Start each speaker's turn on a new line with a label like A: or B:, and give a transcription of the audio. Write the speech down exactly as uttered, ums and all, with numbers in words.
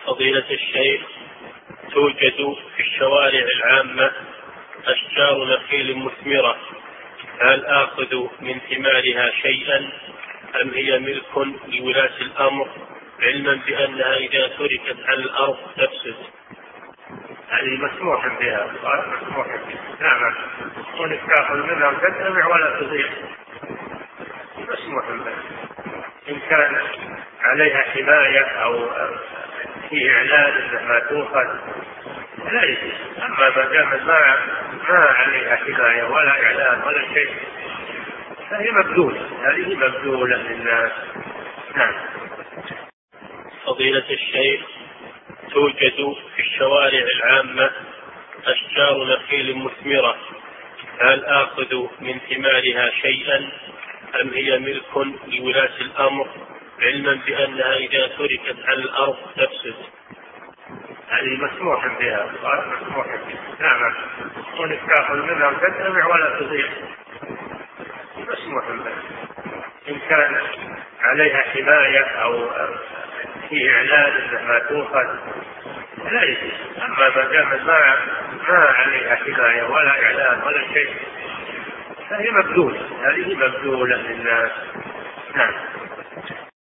A: فضيلة الشيخ، توجد في الشوارع العامة أشجار نخيل مثمرة، هل آخذ من ثمارها شيئا أم هي ملك لولاة الأمر، علما بأنها إذا تركت على الأرض تفسد؟
B: هذه مسموح بها، مسموح بها. نعم، ولك تأخذ منها وتتبع ولا تضيع، مسموح بها. إن كان عليها حماية أو فيه إعلان أنها تؤخذ لا يجوز. أما ما دام ما ما عليها حماية ولا إعلان ولا شيء فهي مبذولة، هذه مبذولة للناس. نعم.
A: فضيلة الشيخ، توجد في الشوارع العامة أشجار نخيل مثمرة، هل آخذ من ثمارها شيئا أم هي ملك لولاة الأمر، علما بأنها إذا تركت على الأرض تفسد؟
B: هذه مسموح بها، مسموح بها. نعم، ولك تأخذ منها وتتبع ولا تضيع، مسموح بها. إن كان عليها حماية أو فيه إعلان أنها تؤخذ لا يجوز. أما ما دام ما ما عليها حماية ولا إعلان ولا شيء فهي مبذولة، هذه مبذولة للناس. نعم.